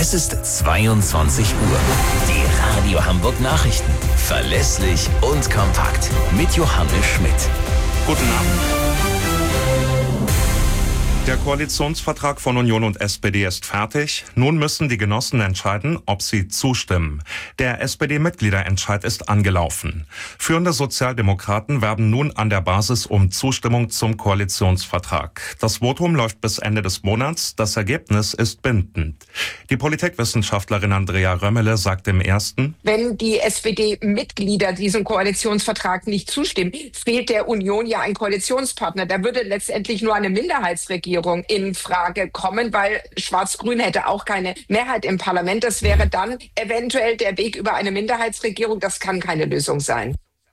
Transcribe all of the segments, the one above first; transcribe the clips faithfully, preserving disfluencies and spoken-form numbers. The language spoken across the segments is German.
Es ist zweiundzwanzig Uhr. Die Radio Hamburg Nachrichten. Verlässlich und kompakt. Mit Johannes Schmidt. Guten Abend. Der Koalitionsvertrag von Union und S P D ist fertig. Nun müssen die Genossen entscheiden, ob sie zustimmen. Der S P D-Mitgliederentscheid ist angelaufen. Führende Sozialdemokraten werben nun an der Basis um Zustimmung zum Koalitionsvertrag. Das Votum läuft bis Ende des Monats. Das Ergebnis ist bindend. Die Politikwissenschaftlerin Andrea Römmele sagt im Ersten: Wenn die S P D-Mitglieder diesem Koalitionsvertrag nicht zustimmen, fehlt der Union ja ein Koalitionspartner. Da würde letztendlich nur eine Minderheitsregierung in Frage kommen, weil Schwarz-Grün hätte auch keine Mehrheit im Parlament. Das wäre dann eventuell der Weg über eine Minderheitsregierung. Das kann keine Lösung sein.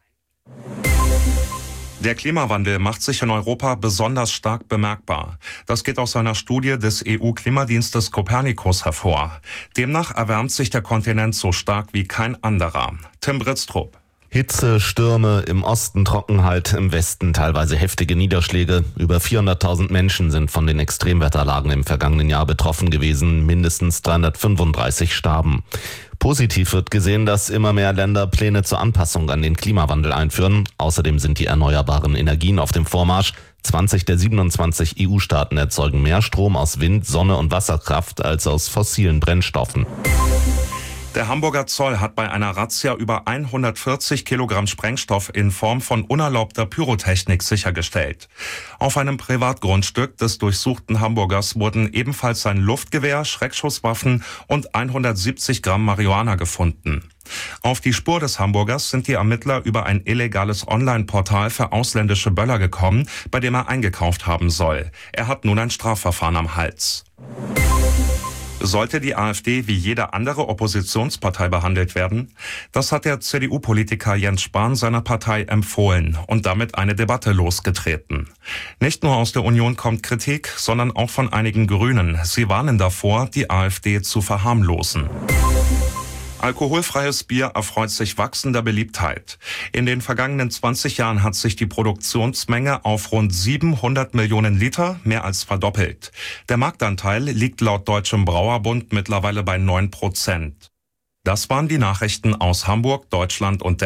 Der Klimawandel macht sich in Europa besonders stark bemerkbar. Das geht aus einer Studie des E U-Klimadienstes Copernicus hervor. Demnach erwärmt sich der Kontinent so stark wie kein anderer. Tim Britztrup. Hitze, Stürme, im Osten Trockenheit, im Westen teilweise heftige Niederschläge. Über vierhunderttausend Menschen sind von den Extremwetterlagen im vergangenen Jahr betroffen gewesen. Mindestens dreihundertfünfunddreißig starben. Positiv wird gesehen, dass immer mehr Länder Pläne zur Anpassung an den Klimawandel einführen. Außerdem sind die erneuerbaren Energien auf dem Vormarsch. zwanzig der siebenundzwanzig E U-Staaten erzeugen mehr Strom aus Wind, Sonne und Wasserkraft als aus fossilen Brennstoffen. Der Hamburger Zoll hat bei einer Razzia über hundertvierzig Kilogramm Sprengstoff in Form von unerlaubter Pyrotechnik sichergestellt. Auf einem Privatgrundstück des durchsuchten Hamburgers wurden ebenfalls ein Luftgewehr, Schreckschusswaffen und hundertsiebzig Gramm Marihuana gefunden. Auf die Spur des Hamburgers sind die Ermittler über ein illegales Online-Portal für ausländische Böller gekommen, bei dem er eingekauft haben soll. Er hat nun ein Strafverfahren am Hals. Sollte die AfD wie jede andere Oppositionspartei behandelt werden? Das hat der C D U-Politiker Jens Spahn seiner Partei empfohlen und damit eine Debatte losgetreten. Nicht nur aus der Union kommt Kritik, sondern auch von einigen Grünen. Sie warnen davor, die AfD zu verharmlosen. Alkoholfreies Bier erfreut sich wachsender Beliebtheit. In den vergangenen zwanzig Jahren hat sich die Produktionsmenge auf rund siebenhundert Millionen Liter, mehr als verdoppelt. Der Marktanteil liegt laut Deutschem Brauerbund mittlerweile bei neun Prozent. Das waren die Nachrichten aus Hamburg, Deutschland und der